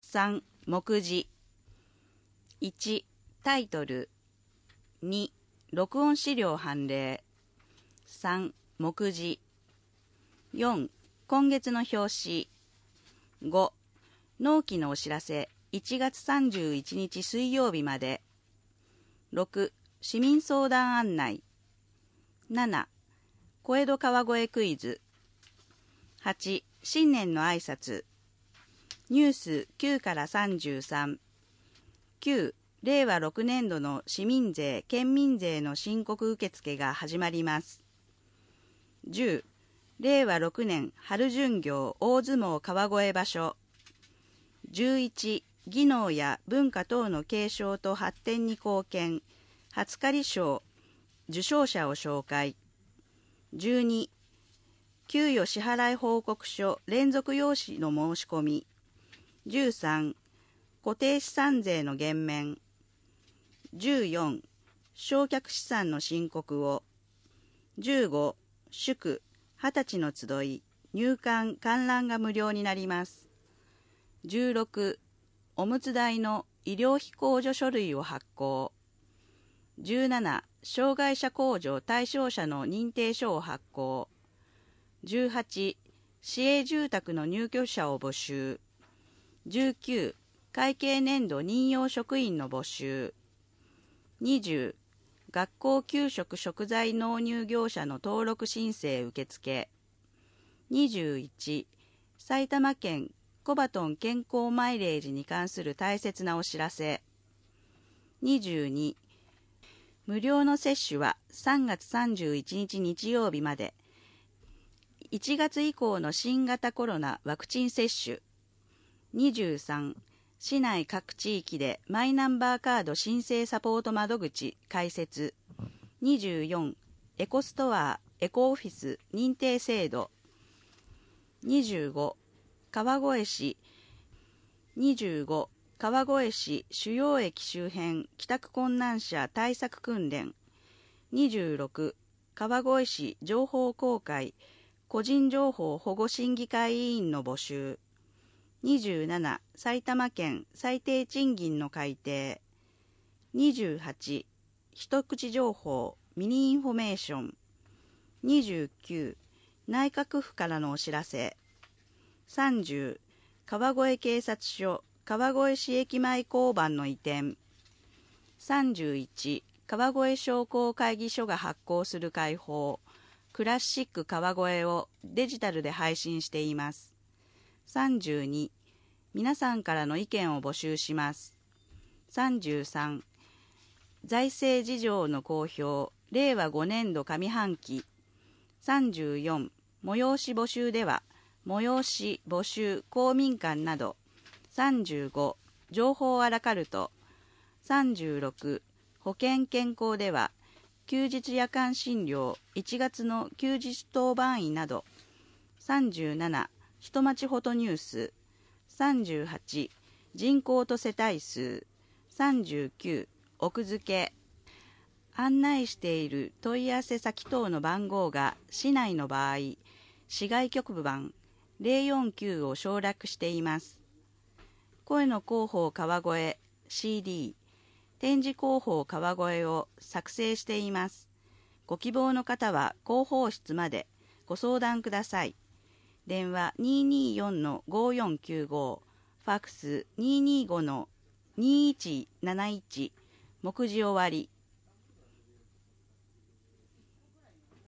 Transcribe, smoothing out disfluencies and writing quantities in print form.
3、目次。1、タイトル。2、録音資料判例。3、目次。4、今月の表紙。5、納期のお知らせ。1月31日水曜日まで。6、市民相談案内。7、小江戸川越クイズ。8、新年の挨拶。ニュース9から33。9、令和6年度の市民税・県民税の申告受付が始まります。10、令和6年春巡業大相撲川越場所。11、技能や文化等の継承と発展に貢献、初刈賞、受賞者を紹介。12、給与支払い報告書連続用紙の申し込み。13、固定資産税の減免。14、償却資産の申告を。15、祝、20歳の集い、入館観覧が無料になります。16、おむつ代の医療費控除書類を発行。17、障害者控除対象者の認定書を発行。18、市営住宅の入居者を募集。19、会計年度任用職員の募集。20、学校給食食材納入業者の登録申請受付。21、埼玉県コバトン健康マイレージに関する大切なお知らせ。22、無料の接種は3月31日日曜日まで。1月以降の新型コロナワクチン接種。23、市内各地域でマイナンバーカード申請サポート窓口開設。24、エコストア、エコオフィス認定制度。25、川越市。25、川越市主要駅周辺帰宅困難者対策訓練。26、川越市情報公開個人情報保護審議会委員の募集。27、埼玉県最低賃金の改定。28、一口情報ミニインフォメーション。29、内閣府からのお知らせ。30、川越警察署川越市駅前交番の移転。31、川越商工会議所が発行する会報クラシック川越をデジタルで配信しています。32、皆さんからの意見を募集します。33、財政事情の公表令和5年度上半期。34、催し募集では催し募集公民館など。35、情報アラカルト。36、保険健康では休日夜間診療1月の休日当番医など。37、人町フォトニュース。38、人口と世帯数。39、奥付け。案内している問い合わせ先等の番号が市内の場合、市外局番049を省略しています。声の広報川越 CD、展示広報川越を作成しています。ご希望の方は広報室までご相談ください。電話 224-5495、ファックス 225-2171、目次終わり。